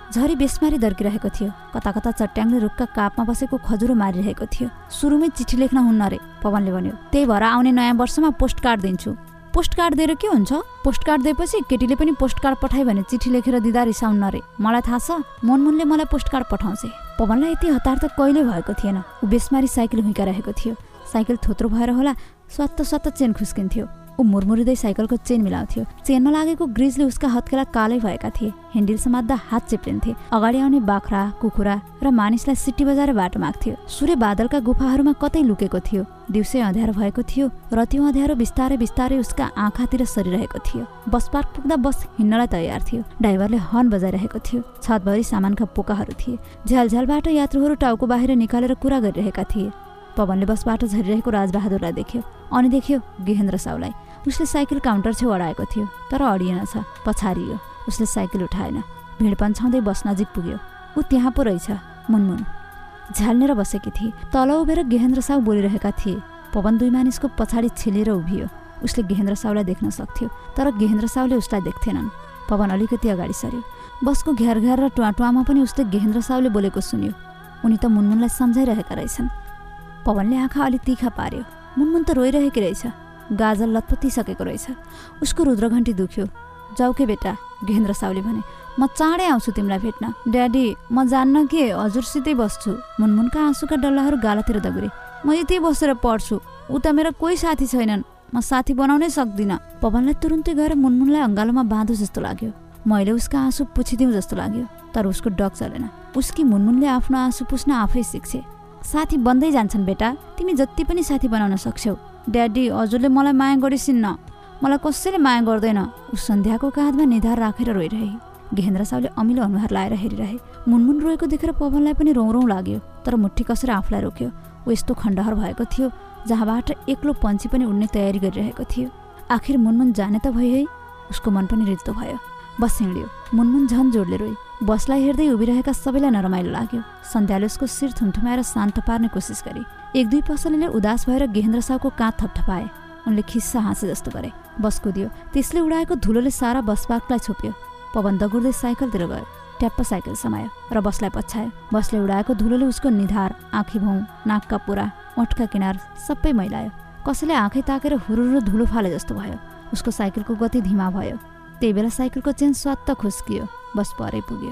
झरी बेसमारी दर्किरहेको थियो। कता कता चट्याङले रुखका कापमा बसेको खजुरो मारिरहेको थियो। सुरुमै चिठी लेख्न हुन्न रे, पवनले भन्यो। त्यही भएर आउने नयाँ वर्षमा पोस्ट कार्ड दिन्छु। पोस्ट कार्ड दिएर के हुन्छ? पोस्ट कार्ड दिएपछि केटीले पनि पोस्ट कार्ड पठाए भने चिठी लेखेर दिँदा रिसाउन्न रे। मलाई थाहा छ, मनमुनले मलाई पोस्ट कार्ड पठाउँछ। पवनलाई यति हतार त कहिले भएको थिएन। ऊ बेसमारी साइकल हुइकारहेको थियो। साइकल थोत्रो भएर होला स्वात्त स्वात्त चेन खुस्किन्थ्यो। ऊ मुरमुरिँदै साइकलको चेन मिलाउँथ्यो। चेनमा लागेको ग्रिजले उसका हत्केला कालै भएका थिए। हेन्डल समात्दा हात चिप्लिन्थे। अगाडि आउने बाख्रा, कुखुरा र मानिसलाई सिट्टी बजाएर बाटो माग्थ्यो। सूर्य बादलका गुफाहरूमा कतै लुकेको थियो। दिउँसै अँध्यारो भएको थियो र त्यो अँध्यारो बिस्तारै बिस्तारै उसका आँखातिर सरिरहेको थियो। बस पार्क पुग्दा बस हिँड्नलाई तयार थियो। ड्राइभरले हर्न बजाइरहेको थियो। छतभरि सामानका पोकाहरू थिए। झ्यालझ्यालबाट यात्रुहरू टाउको बाहिर निकालेर कुरा गरिरहेका थिए। पवनले बसबाट झरिरहेको राजबहादुरलाई देख्यो अनि देख्यो गेहेन्द्र साउलाई। उसले साइकल काउन्टर छेउ अडाएको थियो तर अडिएन छ, पछारियो। उसले साइकल उठाएन। भिड पन्छाउँदै बस नजिक पुग्यो। ऊ त्यहाँ पो रहेछ। मुनमुन झ्याल्नेर बसेकी थिए। तल उभिएर गेहेन्द्र साउ बोलिरहेका थिए। पवन दुई मानिसको पछाडि छिलेर उभियो। उसले गेहेन्द्र साउलाई देख्न सक्थ्यो तर गेहेन्द्र साउले उसलाई देख्थेनन्। पवन अलिकति अगाडि सर्यो। बसको घ्यार घ्यार र टुवा टुवामा पनि उसले गेहेन्द्र साउले बोलेको सुन्यो। उनी त मुनमुनलाई सम्झाइरहेका रहेछन्। पवनले आँखा अलि तीखा पार्यो। मुनमुन त रोइरहेकी रहेछ। गाजल लतपतिसकेको रहेछ। उसको रुद्रघण्टी दुख्यो। जाऊ के बेटा, गेहेन्द्र साउले भने। म चाँडै आउँछु तिमीलाई भेट्न। ड्याडी, म जान्न के, हजुरसितै बस्छु। मुनमुनका आँसुका डल्लाहरू गालातिर दगुरे। म यतै बसेर पढ्छु। उता मेरा कोही साथी छैनन्। म साथी बनाउनै सक्दिनँ। पवनलाई तुरुन्तै गएर मुनमुनलाई अङ्गालोमा बाँधु जस्तो लाग्यो। मैले उसका आँसु पुछिदिउँ जस्तो लाग्यो तर उसको डग चलेन। उसकी मुनमुनले आफ्नो आँसु पुस्न आफै सिक्छे। साथी बन्दै जान्छन् बेटा, तिमी जति पनि साथी बनाउन सक्छौ। ड्याडी, हजुरले मलाई माया गरिसिन्न। मलाई कसैले माया गर्दैन। ऊ सन्ध्याको काँधमा निधार राखेर रोइरहे। गेहेन्द्र साउले अमिलो अनुहार लाएर हेरिरहे। मुनमुन रोएको देखेर पवनलाई पनि रौँ रौँ लाग्यो तर मुट्ठी कसेर आफूलाई रोक्यो। ऊ यस्तो खण्डहर भएको थियो जहाँबाट एक्लो पन्छी पनि उड्ने तयारी गरिरहेको थियो। आखिर मुनमुन जाने त भयो है। उसको मन पनि रित्तो भयो। बस हिँड्यो। मुनमुन झन् जोडले रोइ। बसलाई हेर्दै उभिरहेका सबैलाई नरमाइलो लाग्यो। सन्ध्याले उसको शिर थुम्थुमाएर शान्त पार्ने कोसिस गरे। एक दुई पसलले उदास भएर गेहेन्द्र साउको काँध थपथपाए। उनले खिस्सा हाँसे जस्तो गरे। बस कुदियो। त्यसले उडाएको धुलोले सारा बस पार्कलाई छोप्यो। पवन दगुर्दै साइकलतिर गयो। ट्याप्प साइकल समायो र बसलाई पछ्यायो। बसले उडाएको धुलोले उसको निधार, आँखी भौँ, नाकका पुरा, ओठका किनार सबै मैलायो। कसैले आँखै ताकेर हुरुरु धुलो फाले जस्तो भयो। उसको साइकलको गति धिमा भयो। त्यही बेला साइकलको चेन स्वात्त खुस्कियो। बस परै पुग्यो।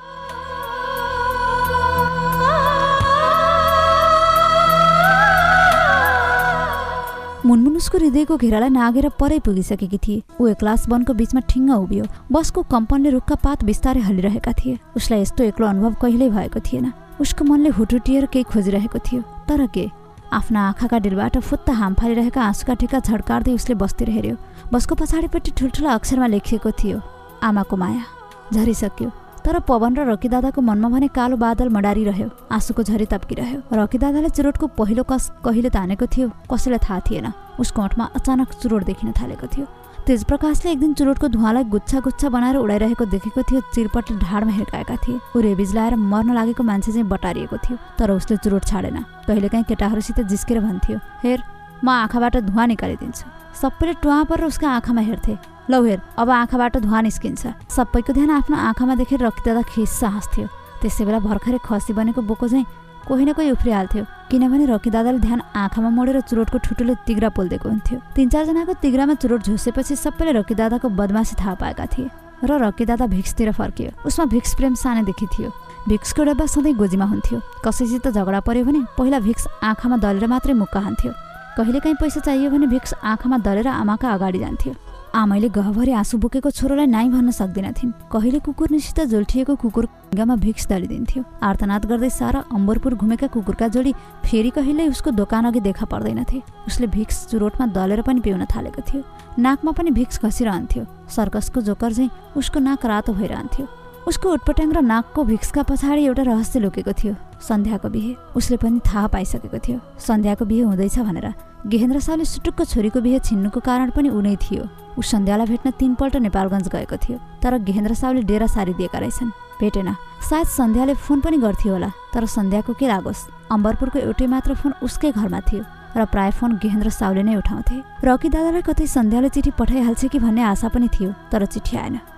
मुनमुन उसको हृदयको घेरालाई नागेर परै पुगिसकेकी थिए। ऊ एक्लास वनको बीचमा ठिङ्ग उभियो। बसको कम्पनले रुखका पात बिस्तारै हल्लिरहेका थिए। उसलाई यस्तो एक्लो अनुभव कहिल्यै भएको थिएन। उसको मनले हुटुटिएर केही खोजिरहेको थियो तर के? आफ्ना आँखाका डिलबाट फुत्त हाम फालिरहेका आँसुका टिका झड्कार्दै उसले बसतिर हेऱ्यो। बसको पछाडिपट्टि ठुल्ठुला अक्षरमा लेखिएको थियो, आमाको माया। झरिसक्यो तर पवन र रकी दादाको मनमा भने कालो बादल मडारिरह्यो। आँसुको झरी तप्किरह्यो। रकी दादाले चुरोटको पहिलो कस कहिले तानेको थियो कसैलाई थाहा थिएन। उसको ओठमा अचानक चुरोट देखिन थालेको थियो। तेजप्रकाशले एक दिन चुरोटको धुवालाई गुच्छा गुच्छा बनाएर उडाइरहेको देखेको थियो। चिरपटले ढाडमा हिर्काएका थिए। ऊ रेबिज लाएर मर्न लागेको मान्छे चाहिँ बटारिएको थियो तर उसले चुरोट छाडेन। कहिलेकाहीँ केटाहरूसित जिस्केर भन्थ्यो, हेर म आँखाबाट धुवा निकालिदिन्छु। सबैले टुवा परेर उसका आँखामा हेर्थे। लौ हेर, अब आँखाबाट धुवा निस्किन्छ। सबैको ध्यान आफ्नो आँखामा देखेर रकी दादा खिस्सा हाँस्थ्यो। त्यसै बेला भर्खरै खसी बनेको बोको चाहिँ कोही न कोही उफ्रिहाल्थ्यो किनभने रकी दादाले ध्यान आँखामा मोडेर चुरोटको ठुटुले तिग्रा पोल्दिएको हुन्थ्यो। तिन चारजनाको तिग्रामा चुरोट झुसेपछि सबैले रकी दादाको बदमासी थाहा पाएका थिए र रकी दादा भिक्सतिर फर्कियो। उसमा भिक्स प्रेम सानैदेखि थियो। भिक्सको डब्बा सधैँ गोजीमा हुन्थ्यो। कसैसित झगडा पर्यो भने पहिला भिक्स आँखामा दलेर मात्रै मुक्का हान्थ्यो। कहिलेकाहीँ पैसा चाहियो भने भिक्स आँखामा दलेर आमाका अगाडि जान्थ्यो। आमैले गहभरि आँसु बोकेको छोरोलाई नाइ भन्न सक्दिनथिन्। कहिले कुकुरनिसित जोल्ठिएको कुकुर ढुङ्गामा भिक्स दलिदिन्थ्यो। आर्तनाद गर्दै सारा अम्बरपुर घुमेका कुकुरका जोडी फेरि कहिल्यै उसको दोकान अघि देखा पर्दैनथे। उसले भिक्स चुरोटमा दलेर पनि पिउन थालेको थियो। नाकमा पनि भिक्स खसिरहन्थ्यो। सर्कसको जोकर चाहिँ उसको नाक रातो भइरहन्थ्यो। उसको उटपट्याङ र नाकको भिक्सका पछाडि एउटा रहस्य लुकेको थियो, सन्ध्याको बिहे। उसले पनि थाहा पाइसकेको थियो सन्ध्याको बिहे हुँदैछ भनेर। गेहेन्द्र साउले सुटुक्क छोरीको बिहे छिन्नुको कारण पनि उनै थियो। ऊ सन्ध्यालाई भेट्न तीनपल्ट नेपालगञ्ज गएको थियो तर गेहेन्द्र साउले डेरा सारिदिएका रहेछन्। भेटेन। सायद सन्ध्याले फोन पनि गर्थ्यो होला तर सन्ध्याको के लागोस्। अम्बरपुरको एउटै मात्र फोन उसकै घरमा थियो र प्राय फोन गेहेन्द्र साउले नै उठाउँथे। रकी दादालाई कतै सन्ध्याले चिठी पठाइहाल्छ कि भन्ने आशा पनि थियो तर चिठी आएन।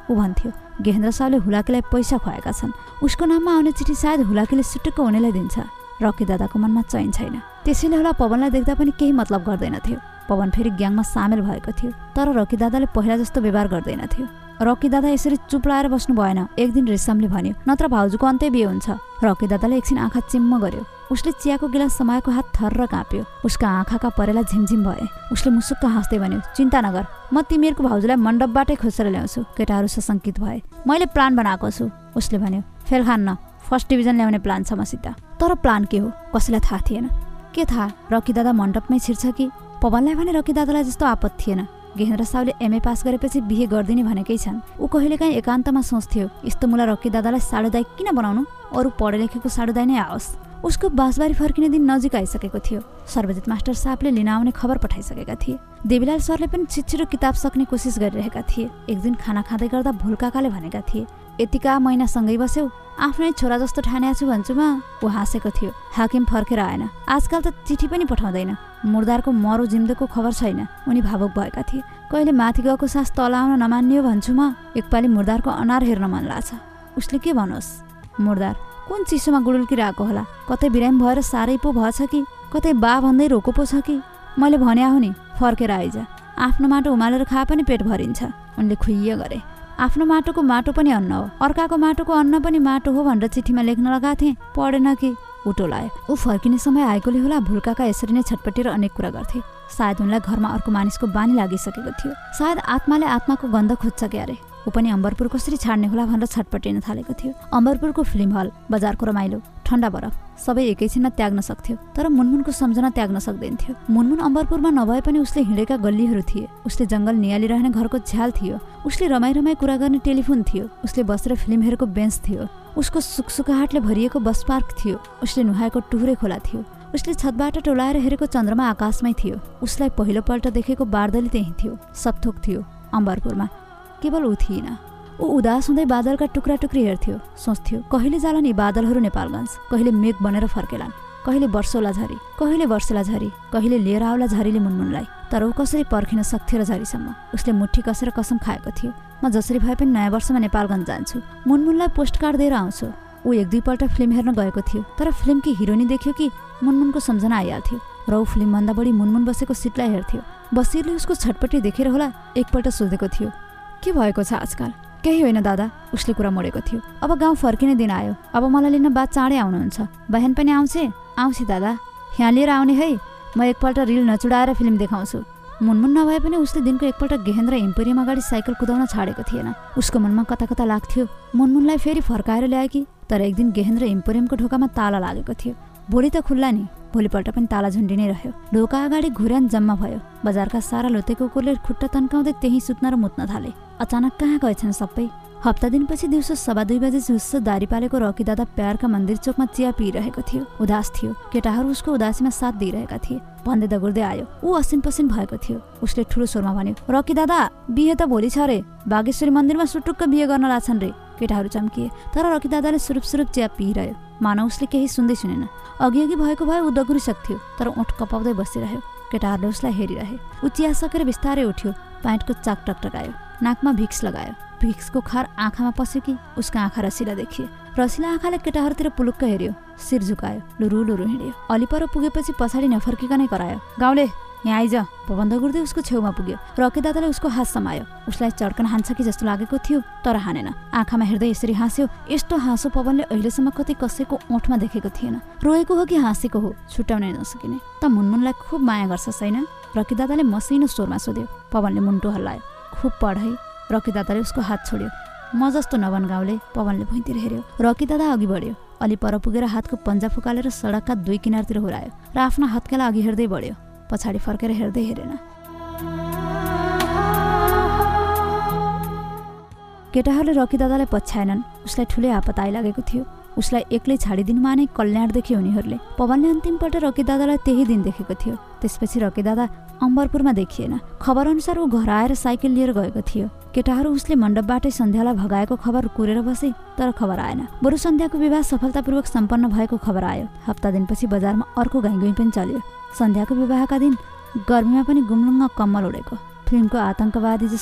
ऊ भन्थ्यो गेहेन्द्र साउले हुलाकीलाई पैसा खुवाएका छन्, उसको नाममा आउने चिठी सायद हुलाकीले सुटुक्क हुनेलाई दिन्छ। रकी दादाको मनमा चैन छैन। त्यसैले होला पवनलाई देख्दा पनि केही मतलब गर्दैनथ्यो। पवन फेरि ग्याङमा सामेल भएको थियो, तर रकी दादाले पहिला जस्तो व्यवहार गर्दैनथ्यो। रकी दादा यसरी चुप लाएर बस्नु भएन। एक दिन रेशमले भन्यो, नत्र भाउजूको अन्त्य बिहे हुन्छ। रकी दादाले एकछिन आँखा चिम्म गर्यो। उसले चियाको गिलास समाएको हात थर्र काँप्यो। उसका आँखाका परेला झिमझिम भए। उसले मुसुक्क हाँस्दै भन्यो, चिन्ता नगर, म तिमीहरूको भाउजूलाई मण्डपबाटै खोजेर ल्याउँछु। केटाहरू सशङ्कित भए। मैले प्लान बनाएको छु, उसले भन्यो। फेल खान्न, फर्स्ट डिभिजन ल्याउने प्लान छ मसित। तर प्लान के हो कसैलाई थाहा थिएन। के थाहा रकी दादा मण्डपमै छिर्छ कि? पवनलाई भने रकी दादालाई जस्तो आपत थिएन। गेहेन्द्र साउले एमए पास गरेपछि बिहे गरिदिने भनेकै छन्। ऊ कहिलेकाहीँ एकान्तमा सोच्थ्यो, यस्तो मुला रकी दादालाई साडुदाई किन बनाउनु, अरू पढे लेखेको साडुदाई नै आओस्। उसको बाँसबारी फर्किने दिन नजिक आइसकेको थियो। सर्वजित मास्टर साहबले लिन आउने खबर पठाइसकेका थिए। देवीलाल सरले पनि छिटछिटो किताब सक्ने कोसिस गरिरहेका थिए। एक दिन खाना खाँदै गर्दा भुलकाकाले भनेका थिए, यतिका महिनासँगै बस्यौ, आफ्नै छोरा जस्तो ठान्या छु भन्छु म। ऊ हाँसेको थियो। हाकिम फर्केर आएन। आजकल त चिठी पनि पठाउँदैन। मुर्दारको मरो जिम्दोको खबर छैन। उनी भावुक भएका थिए। कहिले माथि गएको सास तल आउन नमान्ने हो भन्छु म। एकपालि मुर्दारको अनार हेर्न मन लाग्छ। उसले के भनोस्? मुर्दार कुन चिसोमा गुडुल्किरहेको होला? कतै बिरामी भएर साह्रै पो भएछ कि कतै बा भन्दै रोको पो छ कि? मैले भन्या हो नि, फर्केर आइज। आफ्नो माटो उमालेर खा पनि पेट भरिन्छ। उनले खुइय गरे। आफ्नो माटोको माटो पनि अन्न हो, अर्काको माटोको अन्न पनि माटो हो भनेर चिठीमा लेख्न लगाएको थिएँ, पढेन कि? उटो लायो। ऊ फर्किने समय आएकोले होला भुल्काका यसरी नै छटपटेर अनेक कुरा गर्थे। सायद उनलाई घरमा अर्को मानिसको बानी लागिसकेको थियो। सायद आत्माले आत्माको गन्ध खोज्छ क्यारे। ऊ पनि अम्बरपुर कसरी छाड्ने होला भनेर छटपटिन थालेको थियो। अम्बरपुरको फिल्म हल, बजारको रमाइलो, ठन्डा बरफ सबै एकैछिनमा त्याग्न सक्थ्यो, तर मुनमुनको सम्झना त्याग्न सक्दैन थियो। मुनमुन अम्बरपुरमा नभए पनि उसले हिँडेका गल्लीहरू थिए। उसले जङ्गल नियालिरहने घरको झ्याल थियो। उसले रमाइ रमाइ कुरा गर्ने टेलिफोन थियो। उसले बसेर फिल्म हेरेको बेन्च थियो। उसको सुकसुकाहाटले भरिएको बस पार्क थियो। उसले नुहाएको टुहुरे खोला थियो। उसले छतबाट टोलाएर हेरेको चन्द्रमा आकाशमै थियो। उसलाई पहिलोपल्ट देखेको बारदली त्यही थियो। सबथोक थियो अम्बरपुरमा, केवल ऊ थिएन। ऊ उदास हुँदै बादलका टुक्रा टुक्री हेर्थ्यो। सोच्थ्यो कहिले जालान् यी बादलहरू नेपालगञ्ज, कहिले मेघ बनेर फर्केलान्, कहिले वर्षौला झरी, कहिले वर्षेला झरी, कहिले लिएर आउला झरीले मुनमुनलाई। तर ऊ कसरी पर्खिन सक्थ्यो र झरीसम्म? उसले मुठी कसेर कसम खाएको थियो, म जसरी भए पनि नयाँ वर्षमा नेपालगञ्ज जान्छु, मुनमुनलाई पोस्टकार्ड दिएर आउँछु। ऊ एक दुईपल्ट फिल्म हेर्न गएको थियो, तर फिल्मकी हिरोनी देख्यो कि मुनमुनको सम्झना आइहाल्थ्यो र ऊ फिल्मभन्दा बढी मुनमुन बसेको सिटलाई हेर्थ्यो। बसिरले उसको छटपट्टि देखेर होला एकपल्ट सोधेको थियो, के भएको छ आजकल? केही होइन दादा, उसले कुरा मोडेको थियो। अब गाउँ फर्किने दिन आयो। अब मलाई लिन बा चाँडै आउनुहुन्छ। बहन पनि आउँछे? आउँछे दादा, यहाँ लिएर आउने है। म एकपल्ट रिल नचुडाएर फिल्म देखाउँछु। मुनमुन नभए पनि उसले दिनको एकपल्ट गेहेन्द्र इम्पोरियम अगाडि साइकल कुदाउन छाडेको थिएन। उसको मनमा कता कता लाग्थ्यो मुनमुनलाई फेरि फर्काएर ल्याए कि। तर एक दिन गेहेन्द्र इम्पोरियमको ढोकामा ताला लागेको थियो। भोलि त खुल्ला नि, भोलिपल्ट पनि ताला झुन्डिनै रह्यो। ढोका अगाडि घुर्यान जम्मा भयो। बजारका सारा लोतेको कुकुरले खुट्टा तन्काउँदै त्यही सुत्न र मुत्न थाले। अचानक कहाँ गएछन् सबै? हप्ता दिनपछि दिउँसो सवा दुई बजे झुस्सो दारी पालेको रकी दादा प्यारका मन्दिर चोकमा चिया पिइरहेको थियो। उदास थियो। केटाहरू उसको उदासीमा साथ दिइरहेका थिए। भन्दै दगुर्दै आयो। ऊ असिन पसिन भएको थियो। उसले ठुलो स्वरमा भन्यो, रकी दादा, बिहे त भोलि छ रे। बागेश्वरी मन्दिरमा सुटुक्क बिहे गर्न लाग्छन् रे। केटाहरू चम्किए। तर रकी दादाले सुरुप सुरुप चिया पिइरह्यो। मानव उसले केही सुन्दै सुनेन। अघि अघि भएको भए ऊ दगुरिसक्थ्यो, तर ओठ कपाउँदै बसिरह्यो। केटाहरूले उसलाई हेरिरहे। ऊ चिया सकेर बिस्तारै उठ्यो। प्यान्टको चाक टकटकायो। नाकमा भिक्स लगायो। भिक्सको खार आँखामा पस्यो कि उसका आँखा रसिला देखिए। रसिला आँखाले केटाहरूतिर पुलुक्क हेऱ्यो। शिर झुकायो। लुरु लुरु हिँड्यो। अलिपर पुगेपछि पछाडि नफर्किकनै करायो, गाउँले यहाँ आइज। पवन दगुर्दै उसको छेउमा पुग्यो। रकी दादाले उसको हात समायो। उसलाई चड्कन हान्छ कि जस्तो लागेको थियो, तर हानेन। आँखामा हेर्दै यसरी हाँस्यो। यस्तो हाँसो पवनले अहिलेसम्म कतै कसैको ओठमा देखेको थिएन। रोएको हो कि हाँसेको हो छुट्याउनै नसकिने। त मुनमुनलाई खुब माया गर्छ छैन? रकी दादाले मसिनो स्वरमा सोध्यो। पवनले मुन्टो हल्लायो। खुब पढ है। रकी दादाले उसको हात छोड्यो। म जस्तो नबन गाउँले, पवनले भुइँतिर हेऱ्यो। रकी दादा अघि बढ्यो। अलि पर पुगेर हातको पन्जा फुकालेर सडकका दुई किनारतिर हुरायो र आफ्ना हत्केला अघि हेर्दै बढ्यो। पछाडि फर्केर हेर्दै हेरेन। केटाहरूले रकी दादालाई पछ्याएनन्। उसलाई ठुलै आपत आइलागेको थियो। उसलाई एक्लै छाडिदिनुमा नै कल्याण देखे उनीहरूले। पवनले अन्तिमपल्ट रकी दादालाई त्यही दिन देखेको थियो। त्यसपछि रकी दादा अम्बरपुरमा देखिएन। खबर अनुसार ऊ घर आएर साइकल लिएर गएको थियो। केटाहरू उसले मण्डपबाटै सन्ध्यालाई भगाएको खबर कुरेर बसे, तर खबर आएन। बरु सन्ध्याको विवाह सफलतापूर्वक सम्पन्न भएको खबर आयो। हप्ता दिनपछि बजारमा अर्को गाइगुई पनि चल्यो। सन्ध्याको विवाहका दिन गर्मीमा पनि गुम्लुङ्ग कम्मल उडेको। फिल्मको आतंकवादी जस्तो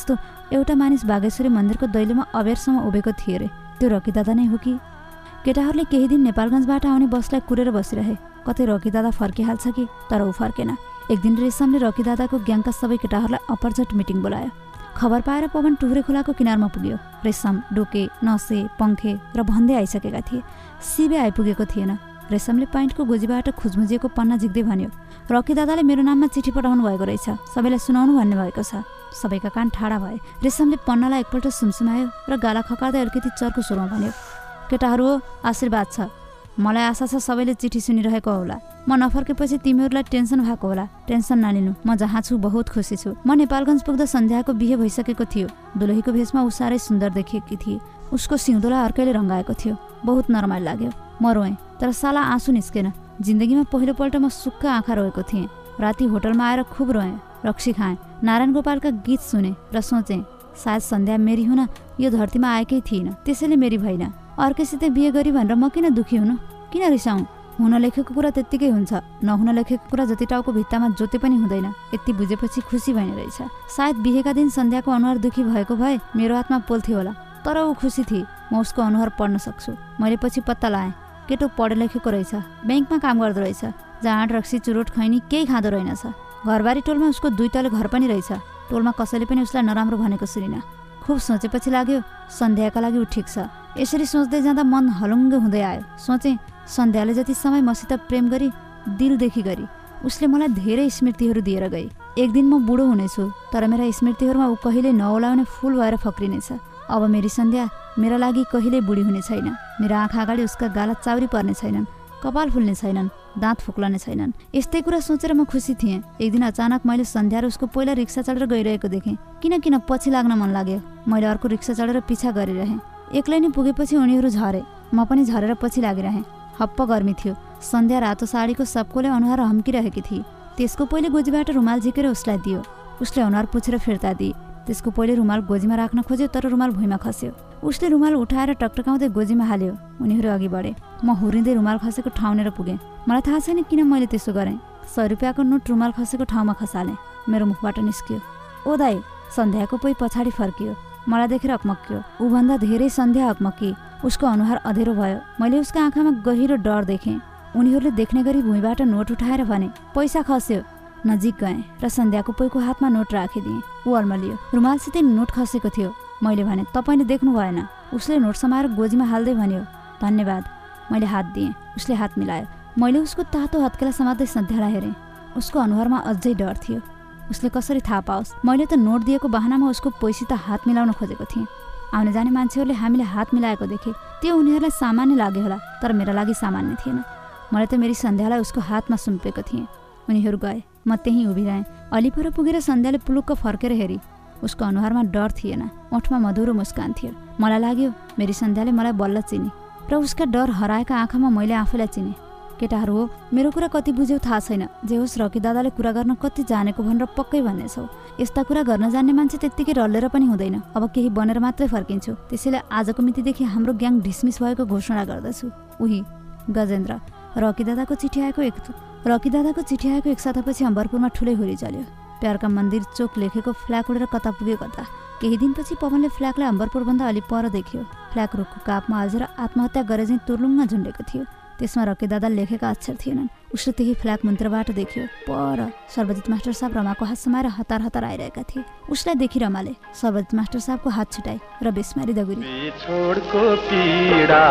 एउटा मानिस बागेश्वरी मन्दिरको दैलोमा अबेरसम्म उभिएको थिए रे। त्यो रकी दादा नै हो कि? केटाहरूले केही दिन नेपालगञ्जबाट आउने बसलाई कुरेर बसिरहे। कतै रकी दादा फर्किहाल्छ कि? तर ऊ फर्केन। एक दिन रेशमले रकी दादाको ग्याङका सबै केटाहरूलाई अपरझट मिटिङ बोलायो। खबर पाएर पवन टुहुरे खोलाको किनारमा पुग्यो। रेशम, डोके, नसे, पङ्खे र भन्दै आइसकेका थिए। शिवे आइपुगेको थिएन। रेशमले पाइन्टको गोजीबाट खुजमुजिएको पन्ना झिक्दै भन्यो, रकी दादाले मेरो नाममा चिठी पठाउनु भएको रहेछ, सबैलाई सुनाउनु भन्ने भएको छ। सबैका कान ठाडा भए। रेशमले पन्नालाई एकपल्ट सुमसुमायो र गाला खकार्दै अलिकति चर्को स्वरमा भन्यो, केटाहरू हो, आशीर्वाद छ। मलाई आशा छ सबैले चिठी सुनिरहेको होला। म नफर्केपछि तिमीहरूलाई टेन्सन भएको होला। टेन्सन नलिनु, म जहाँ छु बहुत खुसी छु। म नेपालगञ्ज पुग्दा सन्ध्याको बिहे भइसकेको थियो। दुलहीको भेषमा ऊ साह्रै सुन्दर देखिएकी थिए। उसको सिउँदोलाई अर्कैले रङ्गाएको थियो। बहुत नरमाइलो लाग्यो। म रोएँ, तर साला आँसु निस्केन। जिन्दगीमा पहिलोपल्ट म सुक्खा आँखा रोएको थिएँ। राति होटलमा आएर खुब रोएँ, रक्सी खाएँ, नारायण गोपालका गीत सुने र सोचेँ सायद सन्ध्या मेरी हुन यो धरतीमा आएकै थिइन, त्यसैले मेरी भइन। अर्कैसित बिहे गरी भनेर म किन दुखी हुनु, किन रिसाउँ? हुन लेखेको कुरा त्यत्तिकै हुन्छ, नहुन लेखेको कुरा जति टाउको भित्तामा जोते पनि हुँदैन। यति बुझेपछि खुसी भइने रहेछ। सायद बिहेका दिन सन्ध्याको अनुहार दुखी भएको भए मेरो हातमा पोल्थ्यो होला, तर ऊ खुसी थिए। म उसको अनुहार पढ्न सक्छु। मैले पछि पत्ता लाएँ, केटो पढे लेखेको रहेछ, ब्याङ्कमा काम गर्दो रहेछ, जाँड रक्सी चुरोट खैनी केही खाँदो रहेनछ। घरबारी टोलमा उसको दुई तले घर पनि रहेछ। टोलमा कसैले पनि उसलाई नराम्रो भनेको सुनिन। खुब सोचेपछि लाग्यो सन्ध्याका लागि ऊ ठिक छ। यसरी सोच्दै जाँदा मन हलुङ्ग हुँदै आयो। सोचेँ सन्ध्याले जति समय मसित प्रेम गरी, दिलदेखि गरी, उसले मलाई धेरै स्मृतिहरू दिएर गई। एक दिन म बुढो हुनेछु, तर मेरा स्मृतिहरूमा ऊ कहिले नओलाउने फुल भएर फक्रिनेछ। अब मेरी सन्ध्या मेरा लागि कहिल्यै बुढी हुने छैन। मेरो आँखा अगाडि उसका गाला चाउरी पर्ने छैनन्, कपाल फुल्ने छैनन्, दाँत फुक्लने छैनन्। यस्तै कुरा सोचेर म खुसी थिएँ। एक दिन अचानक मैले सन्ध्या र उसको पहिला रिक्सा चढेर गइरहेको देखेँ। किन किन पछि लाग्न मन लाग्यो। मैले अर्को रिक्सा चढेर पिछा गरिरहेँ। एक्लै नै पुगेपछि उनीहरू झरे, म पनि झरेर पछि लागिरहेँ। हप्प गर्मी थियो। सन्ध्या रातो साडीको सबकोले अनुहार हम्किरहेकी थिए। त्यसको पहिले गोजीबाट रुमाल झिकेर उसलाई दियो। उसले अनुहार पुछेर फिर्ता दिए। त्यसको पहिले रुमाल गोजीमा राख्न खोज्यो, तर रुमाल भुइँमा खस्यो। उसले रुमाल उठाएर टकटकाउँदै गोजीमा हाल्यो। उनीहरू अघि बढे। म हुरिँदै रुमाल खसेको ठाउँनेर पुगेँ। मलाई थाहा छैन किन मैले त्यसो गरेँ। सय रुपियाँको नोट रुमाल खसेको ठाउँमा खसालेँ। मेरो मुखबाट निस्कियो, ओ दाइ। सन्ध्याको पै पछाडि फर्कियो। मलाई देखेर अकमक्यो। ऊभन्दा धेरै सन्ध्या अकमकी। उसको अनुहार अँधेरो भयो। मैले उसको आँखामा गहिरो डर देखेँ। उनीहरूले देख्ने गरी भुइँबाट नोट उठाएर भने, पैसा खस्यो। नजिक गएँ र सन्ध्याको पैको हातमा नोट राखिदिएँ। ऊ अल्मलियो। रुमालसितै नोट खसेको थियो। मैले भने, तपाईँले देख्नु भएन। उसले नोट समाएर गोजीमा हाल्दै भन्यो, धन्यवाद। मैले हात दिएँ। उसले हात मिलायो। मैले उसको तातो हत्केला समात्दै सन्ध्यालाई हेरेँ। उसको अनुहारमा अझै डर थियो। उसले कसरी थाहा पाओस्? मैले त नोट दिएको बहानामा उसको पैसित हात मिलाउन खोजेको थिएँ। आउने जाने मान्छेहरूले हामीले हात मिलाएको देखे। त्यो उनीहरूलाई सामान्य लाग्यो होला, तर मेरा लागि सामान्य थिएन। मैले त मेरी सन्ध्यालाई उसको हातमा सुम्पेको थिएँ। उनीहरू गए। म त्यहीँ उभिरहेँ। अलिपर पुगेर सन्ध्याले पुलुक्क फर्केर हेरी। उसको अनुहारमा डर थिएन, ओठमा मधुरो मुस्कान थियो। मलाई लाग्यो मेरी सन्ध्याले मलाई बल्ल चिने र उसका डर हराएका आँखामा मैले आफूलाई चिने। केटाहरू हो, मेरो कुरा कति बुझ्यौ थाहा छैन। जे होस्, रकी दादाले कुरा गर्न कति जानेको भनेर पक्कै भन्नेछौ। यस्ता कुरा गर्न जान्ने मान्छे त्यत्तिकै रल्लेर पनि हुँदैन। अब केही बनेर मात्रै फर्किन्छु। त्यसैले आजको मितिदेखि हाम्रो ग्याङ डिसमिस भएको घोषणा गर्दछु। उही गजेन्द्र। रकी दादाको चिठी आएको एक रकी दादाको चिठी आएको एक सातापछि अम्बरपुरमा ठुलै हुरी चल्यो। प्यारका मन्दिर चोक लेखेको फ्ल्याग उडेर कता पुग्यो कता। केही दिनपछि पवनले फ्ल्यागलाई अम्बरपुरभन्दा अलि पर देख्यो। फ्ल्याग रुखको कापमा अल्झेर आत्महत्या गरे चाहिँ तुर्लुङ्ग झुन्डेको थियो। त्यसमा रकी दादा लेखेका अक्षर थिएनन्। उसले त्यही फ्ल्याग मन्त्रबाट देख्यो। पर सर्वजित मास्टर साहब रमाको हात समाएर हतार हतार आइरहेका थिए। उसलाई देखि रमाले सर्वजित मास्टर साहबको हात छुटाई र बेसमारी दगुरी। छोडको पीडा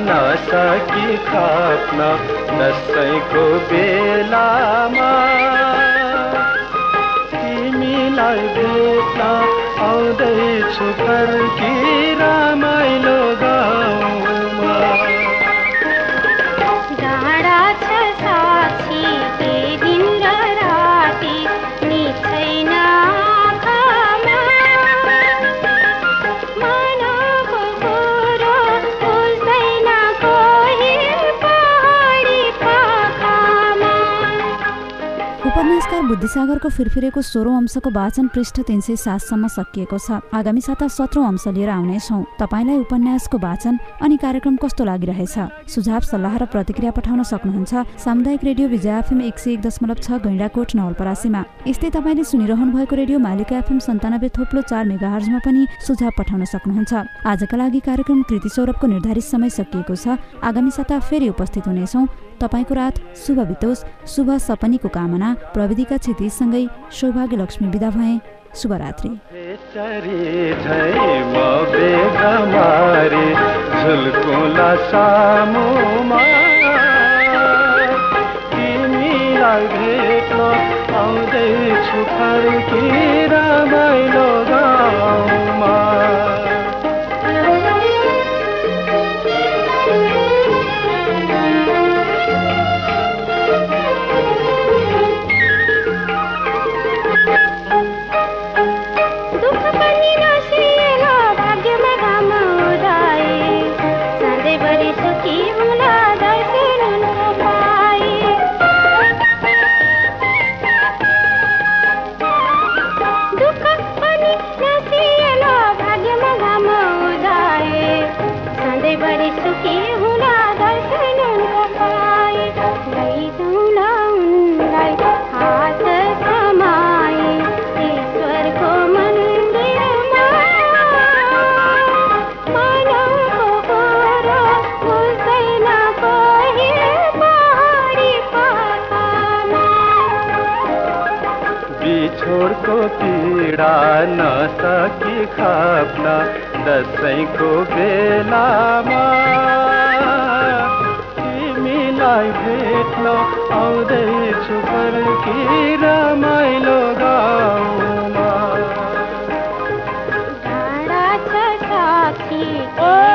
नसकी खप्न दसैँको बेलामा तिमीलाई भेट्न आउँदैछु फर्की रमाइलो गाउँमा। उपन्यासकार बुद्धिसागरको फिरफिरेको सोह्रौं अंशको वाचन पृष्ठ तीन सय सातसम्म सकिएको छ। आगामी साता सत्रौं अंश लिएर आउनेछौँ। तपाईँलाई उपन्यासको वाचन अनि कार्यक्रम कस्तो लागिरहेछ? सुझाव सल्लाह र प्रतिक्रिया पठाउन सक्नुहुन्छ सामुदायिक रेडियो विजय एफएम एक सय एक दशमलव छ गैंडाकोट नवलपरासीमा। यस्तै तपाईँले सुनिरहनु भएको रेडियो मालिका एफएम सन्तानब्बे थोप्लो चार मेगाहर्जमा पनि सुझाव पठाउन सक्नुहुन्छ। आजका लागि कार्यक्रम कृति सौरभको निर्धारित समय सकिएको छ। आगामी साता फेरि उपस्थित हुनेछौँ। तपाईँको रात शुभ बितोस्, शुभ सपनीको कामना। प्रविधिका क्षितिजसँगै सौभाग्य लक्ष्मी बिदा भए। शुभरात्रि। छोडको पीडा नसकी खाप्न दसैँको बेलामा तिमीलाई भेट्न आउँदैछु फर्की रमाइलो गाउँमा। डाँडा छ साथी